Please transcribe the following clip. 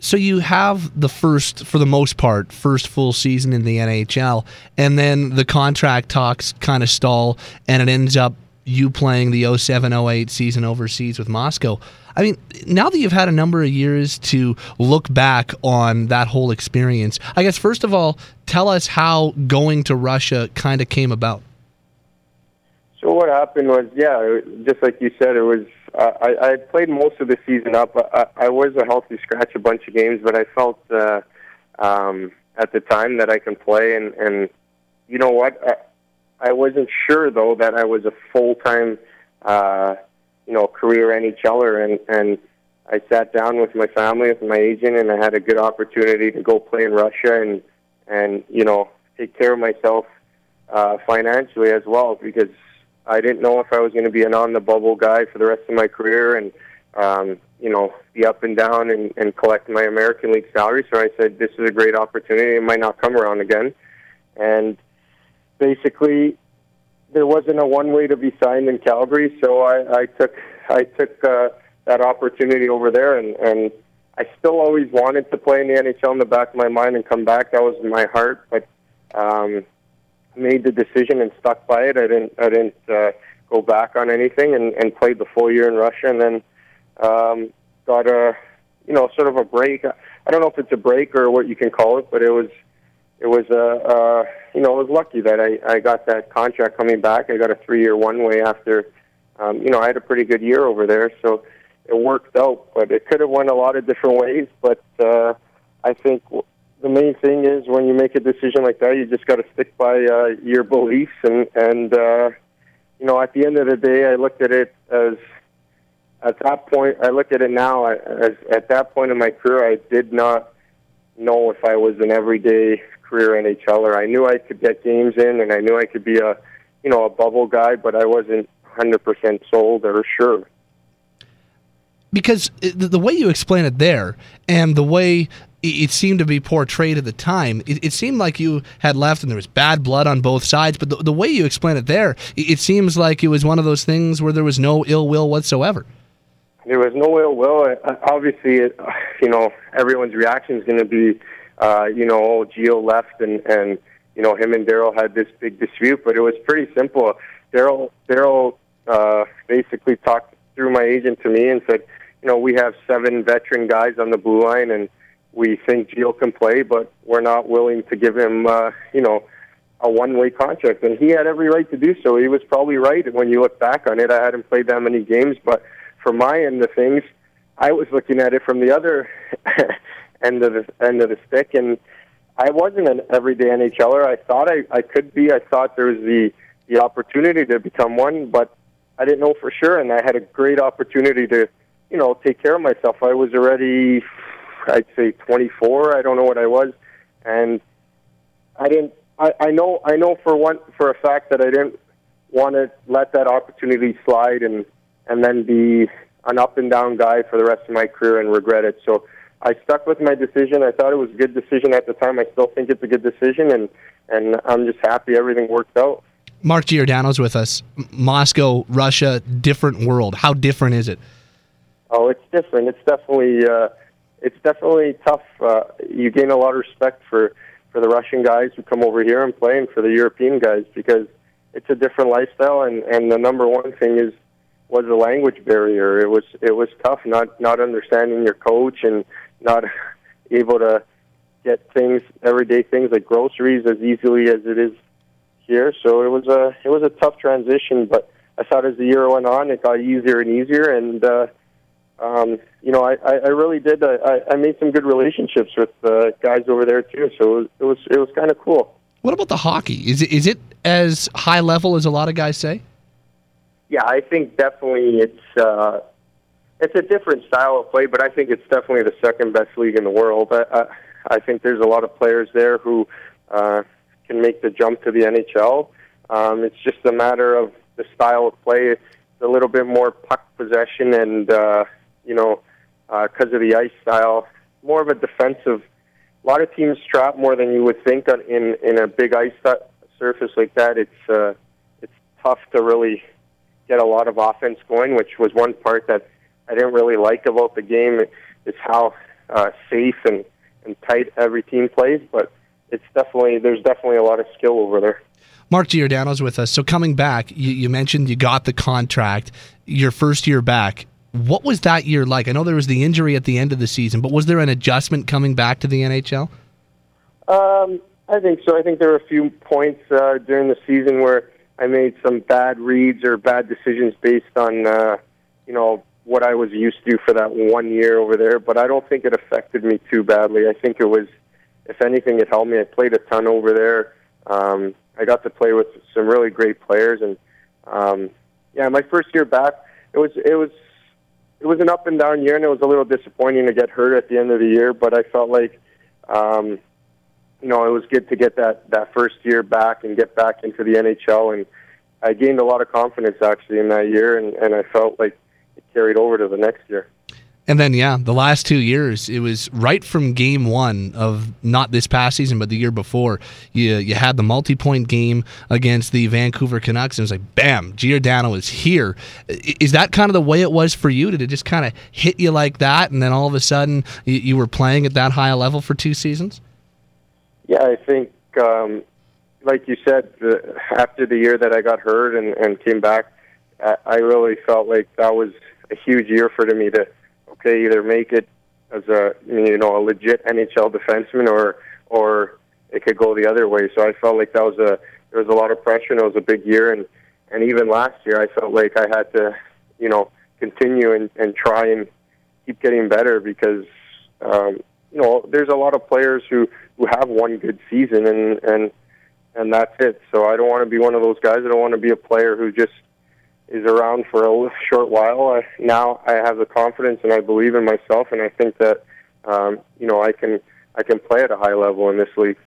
So you have the first, for the most part, first full season in the NHL, and then the contract talks kind of stall, and it ends up you playing the 07-08 season overseas with Moscow. I mean, now that you've had a number of years to look back on that whole experience, I guess, first of all, tell us how going to Russia kind of came about. So what happened was, just like you said, it was I played most of the season up. I was a healthy scratch a bunch of games, but I felt at the time that I can play. And you know what? I wasn't sure, though, that I was a full-time, career NHLer. And I sat down with my family, with my agent, and I had a good opportunity to go play in Russia and take care of myself financially as well, because I didn't know if I was going to be an on-the-bubble guy for the rest of my career and, be up and down and collect my American League salary. So I said, this is a great opportunity. It might not come around again. And basically, there wasn't a one way to be signed in Calgary, so I took that opportunity over there. And I still always wanted to play in the NHL in the back of my mind and come back. That was in my heart, but made the decision and stuck by it. I didn't go back on anything and played the full year in Russia, and then got a sort of a break. I don't know if it's a break or what you can call it, but it was lucky that I got that contract coming back. I got a 3-year one-way after I had a pretty good year over there, so it worked out. But it could have went a lot of different ways. But I think the main thing is when you make a decision like that, you just got to stick by your beliefs. And at the end of the day, I looked at it as, at that point, I look at it now as at that point in my career, I did not know if I was an everyday career NHLer. I knew I could get games in, and I knew I could be a bubble guy, but I wasn't 100% sold or sure. Because the way you explain it there, and the way it seemed to be portrayed at the time, it seemed like you had left and there was bad blood on both sides, but the way you explain it there, it seems like it was one of those things where there was no ill will whatsoever. There was no ill will. Obviously, everyone's reaction is going to be, Gio left and him and Daryl had this big dispute, but it was pretty simple. Daryl basically talked through my agent to me and said, we have 7 veteran guys on the blue line, and we think Gio can play, but we're not willing to give him, a one-way contract. And he had every right to do so. He was probably right when you look back on it. I hadn't played that many games, but from my end of things, I was looking at it from the other end of the stick, and I wasn't an everyday NHLer. I thought I could be. I thought there was the opportunity to become one, but I didn't know for sure, and I had a great opportunity to, take care of myself. I was already, I'd say 24. I don't know what I was, and I didn't. I know for a fact that I didn't want to let that opportunity slide and then be an up and down guy for the rest of my career and regret it. So I stuck with my decision. I thought it was a good decision at the time. I still think it's a good decision, and I'm just happy everything worked out. Mark Giordano's with us. Moscow, Russia, different world. How different is it? Oh, it's different. It's definitely tough. You gain a lot of respect for the Russian guys who come over here and play, and for the European guys, because it's a different lifestyle. And the number one thing was the language barrier. It was tough, not understanding your coach and not able to get everyday things like groceries as easily as it is here. So it was a tough transition, but I thought as the year went on, it got easier and easier. And I really did. I made some good relationships with guys over there too. So it was kind of cool. What about the hockey? Is it as high level as a lot of guys say? Yeah, I think definitely it's a different style of play, but I think it's definitely the second best league in the world. I think there's a lot of players there who can make the jump to the NHL. It's just a matter of the style of play. It's a little bit more puck possession and, because of the ice style, more of a defensive. A lot of teams trap more than you would think in a big ice surface like that. It's tough to really get a lot of offense going, which was one part that I didn't really like about the game, is how safe and tight every team plays, but there's definitely a lot of skill over there. Mark Giordano's with us. So coming back, you mentioned you got the contract your first year back. What was that year like? I know there was the injury at the end of the season, but was there an adjustment coming back to the NHL? I think so. I think there were a few points during the season where I made some bad reads or bad decisions based on, what I was used to for that 1 year over there, but I don't think it affected me too badly. I think it was, if anything, it helped me. I played a ton over there. I got to play with some really great players, and my first year back, it was an up and down year, and it was a little disappointing to get hurt at the end of the year. But I felt like, it was good to get that first year back and get back into the NHL, and I gained a lot of confidence actually in that year, and I felt like it carried over to the next year. And then, the last 2 years, it was right from game one of not this past season, but the year before. You had the multi-point game against the Vancouver Canucks, and it was like, bam, Giordano is here. Is that kind of the way it was for you? Did it just kind of hit you like that, and then all of a sudden you were playing at that high level for 2 seasons? Yeah, I think, like you said, after the year that I got hurt and came back, I really felt like that was a huge year for me to either make it as a legit NHL defenseman or it could go the other way. So I felt like there was a lot of pressure, and it was a big year, and even last year I felt like I had to continue and try and keep getting better because there's a lot of players who have one good season and that's it. So I don't want to be one of those guys. I don't want to be a player who just is around for a short while. Now I have the confidence and I believe in myself, and I think that I can play at a high level in this league.